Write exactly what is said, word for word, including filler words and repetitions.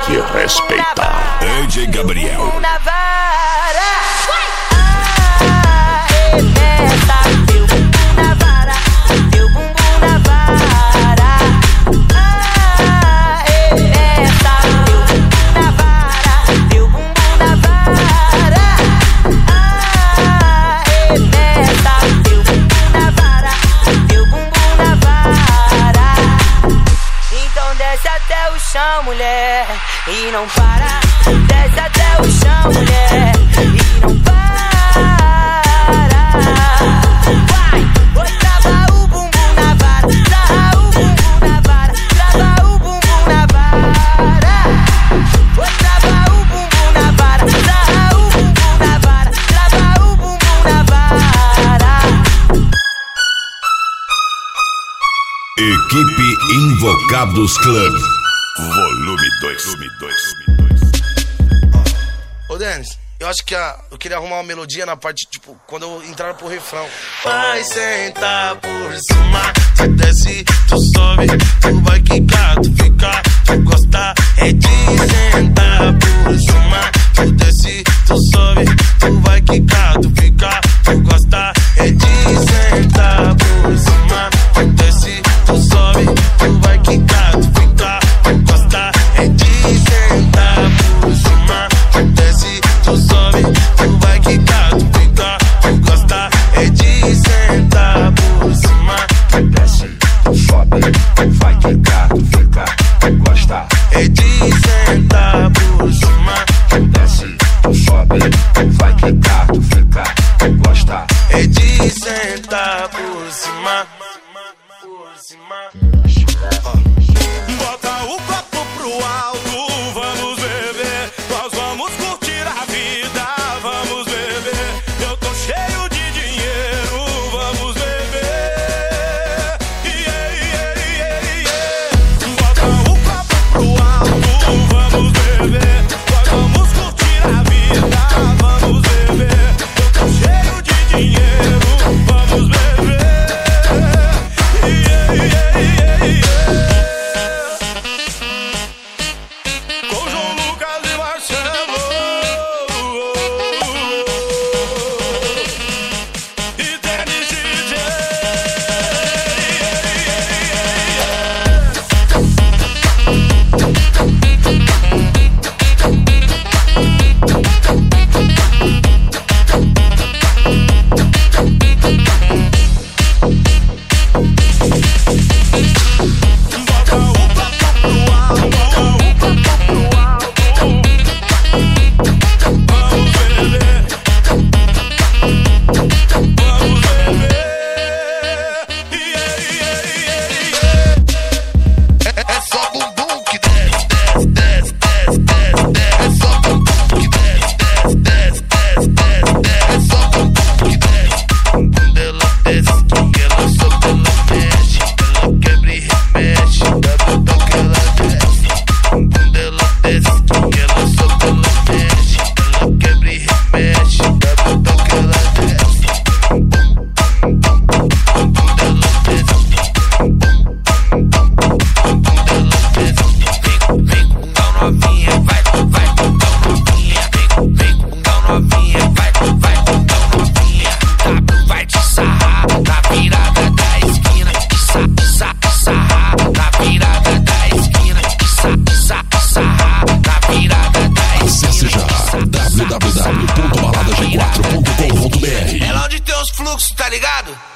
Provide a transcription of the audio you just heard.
e respeita. D J Gabriel. Chão, mulher, e não para. Desce até o chão, mulher, e não para. Vai, vou travar o bumbum na vara, sarra o bumbum na vara, trava o bumbum na vara. Vou travar o bumbum na vara, sarra o bumbum na vara, trava o bumbum na vara. Equipe Invocados Club. Volume dois. Ô Denis, eu acho que a, eu queria arrumar uma melodia na parte, tipo, quando eu entrar pro refrão. Vai sentar por cima, tu desce, tu sobe, tu vai quicar, tu fica, tu gosta, é de sentar por cima, tu desce, tu sobe, tu vai quicar, tu fica, tu gosta, é de sentar por cima, tu desce, tu sobe, tu vai quicar, tu fica, tu gosta, é de sentar por cima, tu desce, tu sobe, tu vai quicar, tu fica, tu gosta, é de sentar por cima, tu desce, tu sobe, tu vai quicar, tu fica, tu gosta, é de sentar por cima, tu desce, tu sobe, tu vai quicar, tu fica, tu gosta, é de sentar por cima, por cima. Bota o copo pro alto, vamos beber. Nós vamos curtir a vida, vamos beber. Eu tô cheio de dinheiro, vamos beber. Yeah, yeah, yeah, yeah. Bota o copo pro alto, vamos beber. Nós vamos curtir a vida, vamos beber. Eu tô cheio de dinheiro, vamos beber. Yeah, yeah, yeah, yeah. É lá onde tem os fluxos, tá ligado?